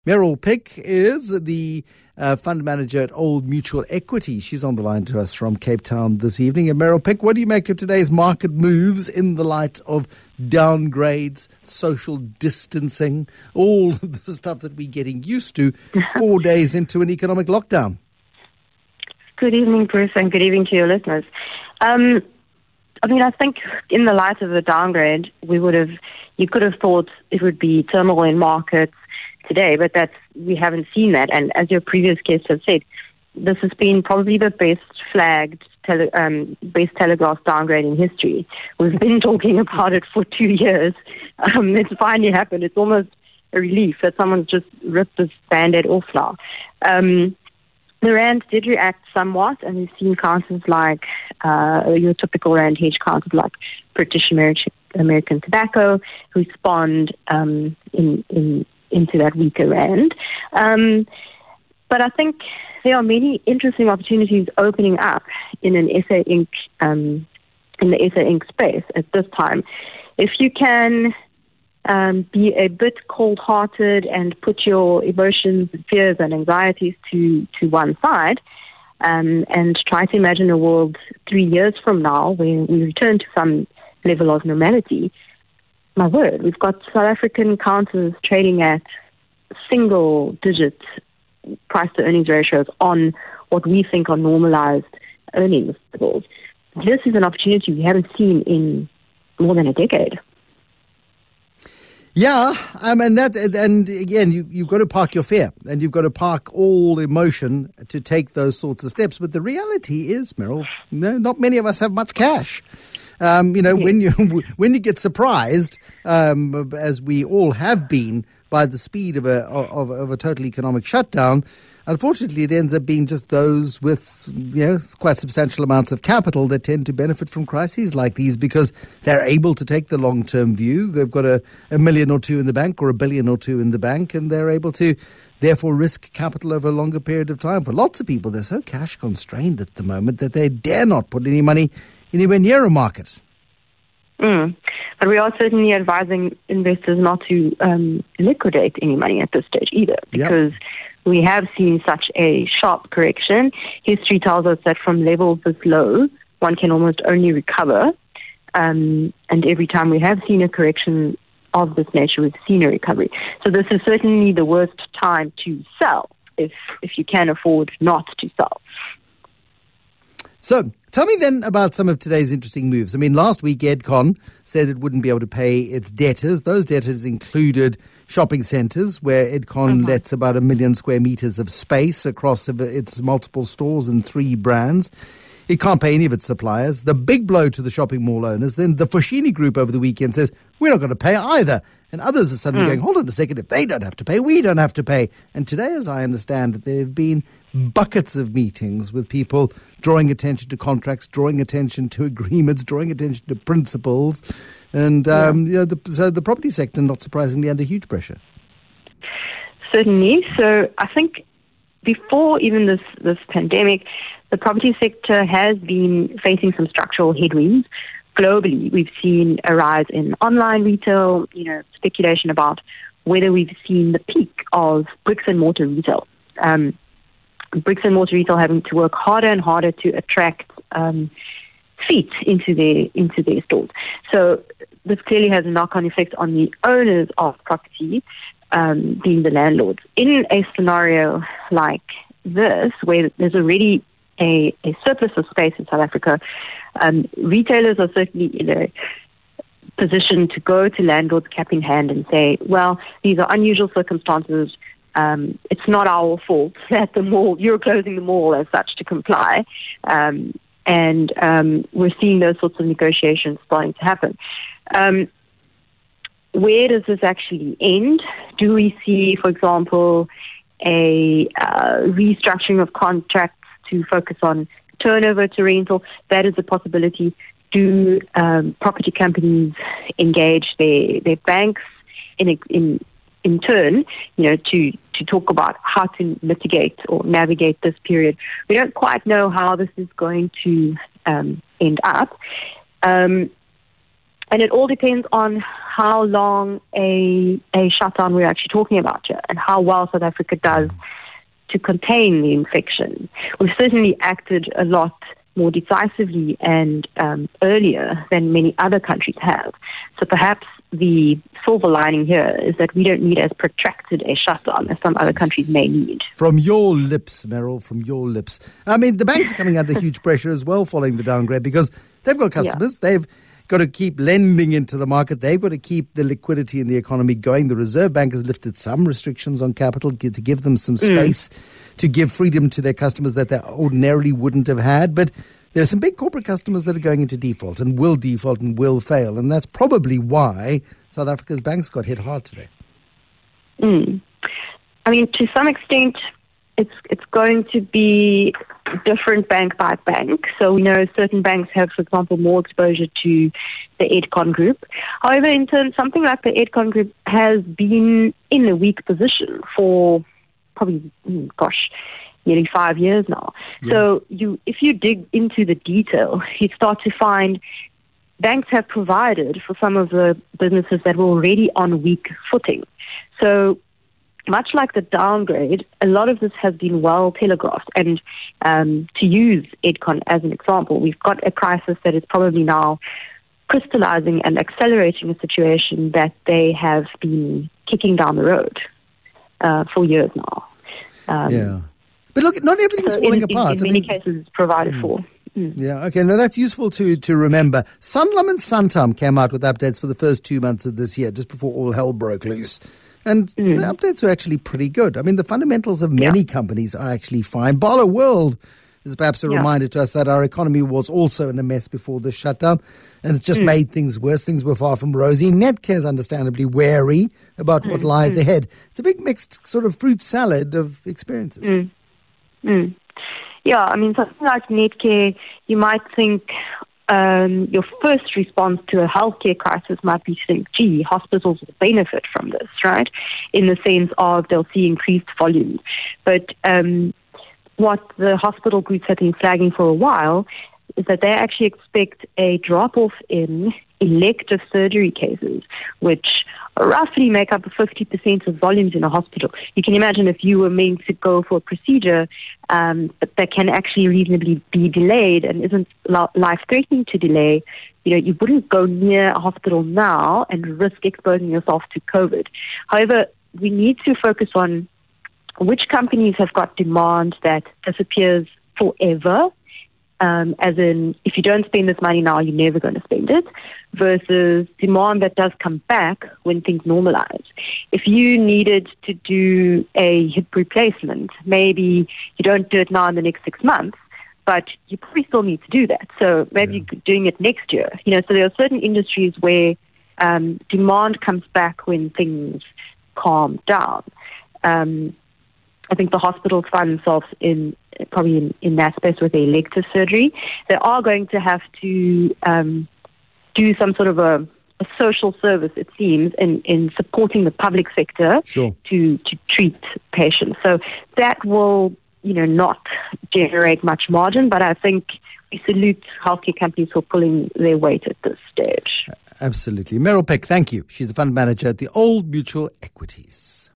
Meryl Pick is the fund manager at Old Mutual Equity. She's on the line to us from Cape Town this evening. And Meryl Pick, what do you make of today's market moves in the light of downgrades, social distancing, all the stuff that we're getting used to 4 days into an economic lockdown? Good evening, Bruce, and good evening to your listeners. I think in the light of the downgrade, you could have thought it would be turmoil in markets today, but we haven't seen that. And as your previous guests have said, this has been probably the best flagged, best telegraphed downgrade in history. We've been talking about it for 2 years. It's finally happened. It's almost a relief that someone's just ripped this Band-Aid off now. The Rand did react somewhat, and we've seen counters like your typical Rand hedge counters like British American Tobacco respond into that weaker Rand. But I think there are many interesting opportunities opening up in an SA Inc. In the SA Inc. space at this time. If you can be a bit cold-hearted and put your emotions, fears, and anxieties to one side, and try to imagine a world 3 years from now when we return to some level of normality. My word, we've got South African counters trading at single-digit price-to-earnings ratios on what we think are normalized earnings levels. This is an opportunity we haven't seen in more than a decade. Yeah, and again, you've got to park your fear, and you've got to park all emotion to take those sorts of steps. But the reality is, Meryl, not many of us have much cash. When you get surprised, as we all have been, by the speed of a total economic shutdown, unfortunately, it ends up being just those with quite substantial amounts of capital that tend to benefit from crises like these because they're able to take the long-term view. They've got a million or two in the bank or a billion or two in the bank, and they're able to therefore risk capital over a longer period of time. For lots of people, they're so cash constrained at the moment that they dare not put any money anywhere near a market. But we are certainly advising investors not to liquidate any money at this stage either, because we have seen such a sharp correction. History tells us that from levels this low, one can almost only recover. And every time we have seen a correction of this nature, we've seen a recovery. So this is certainly the worst time to sell if you can afford not to sell. So, tell me then about some of today's interesting moves. I mean, last week, Edcon said it wouldn't be able to pay its debtors. Those debtors included shopping centres, where Edcon lets about 1 million square metres of space across its multiple stores and 3 brands. It can't pay any of its suppliers. The big blow to the shopping mall owners. Then the Foschini Group over the weekend says, we're not going to pay either. And others are suddenly going, hold on a second, if they don't have to pay, we don't have to pay. And today, as I understand it, there have been buckets of meetings with people drawing attention to contracts, drawing attention to agreements, drawing attention to principles. And so the property sector, not surprisingly, under huge pressure. Certainly. So I think before even this pandemic, the property sector has been facing some structural headwinds. Globally, we've seen a rise in online retail, speculation about whether we've seen the peak of bricks and mortar retail. Bricks and mortar retail having to work harder and harder to attract feet into their stores. So this clearly has a knock-on effect on the owners of property, being the landlords. In a scenario like this, where there's already a surplus of space in South Africa, retailers are certainly in a position to go to landlords cap in hand and say, well, these are unusual circumstances. It's not our fault that you're closing the mall as such to comply. And we're seeing those sorts of negotiations starting to happen. Where does this actually end? Do we see, for example, a restructuring of contracts to focus on turnover to rental? That is a possibility. Do property companies engage their banks in turn, to talk about how to mitigate or navigate this period? We don't quite know how this is going to end up. And it all depends on how long a shutdown we're actually talking about here and how well South Africa does to contain the infection. We've certainly acted a lot more decisively and earlier than many other countries have. So perhaps the silver lining here is that we don't need as protracted a shutdown as some other countries may need. From your lips, Meryl, from your lips. I mean, the banks are coming under huge pressure as well following the downgrade because they've got customers. Yeah. They've got to keep lending into the market. They've got to keep the liquidity in the economy going. The Reserve Bank has lifted some restrictions on capital to give them some space, to give freedom to their customers that they ordinarily wouldn't have had. But there are some big corporate customers that are going into default and will fail. And that's probably why South Africa's banks got hit hard today. I meid, to some extent, it's going to be different bank by bank. So we know certain banks have, for example, more exposure to the Edcon Group. However, in turn, something like the Edcon Group has been in a weak position for probably, nearly 5 years now. Yeah. So if you dig into the detail, you start to find banks have provided for some of the businesses that were already on weak footing. So much like the downgrade, a lot of this has been well telegraphed. And to use Edcon as an example, we've got a crisis that is probably now crystallizing and accelerating a situation that they have been kicking down the road for years now. Yeah. But look, not everything's falling apart. In many cases, it's provided for. Yeah, okay. Now, that's useful to remember. Sanlam and Santam came out with updates for the first 2 months of this year, just before all hell broke loose. And the updates are actually pretty good. I mean, the fundamentals of many companies are actually fine. Barloworld is perhaps a reminder to us that our economy was also in a mess before the shutdown, and it's just made things worse. Things were far from rosy. Netcare is understandably wary about what lies ahead. It's a big mixed sort of fruit salad of experiences. Yeah, I mean, something like Netcare, you might think your first response to a healthcare crisis might be to think, gee, hospitals will benefit from this, right? In the sense of they'll see increased volume. But what the hospital groups have been flagging for a while is that they actually expect a drop-off in elective surgery cases, which roughly make up 50% of volumes in a hospital. You can imagine if you were meant to go for a procedure, but that can actually reasonably be delayed and isn't life-threatening to delay, you wouldn't go near a hospital now and risk exposing yourself to COVID. However, we need to focus on which companies have got demand that disappears forever, as in, if you don't spend this money now, you're never going to spend it, versus demand that does come back when things normalize. If you needed to do a hip replacement, maybe you don't do it now in the next 6 months, but you probably still need to do that. So maybe you're doing it next year. So there are certain industries where demand comes back when things calm down. I think the hospitals find themselves probably in that space with elective surgery. They are going to have to do some sort of a social service, it seems, in supporting the public sector to treat patients. So that will, not generate much margin, but I think we salute healthcare companies for pulling their weight at this stage. Absolutely. Meryl Peck, thank you. She's the fund manager at the Old Mutual Equities.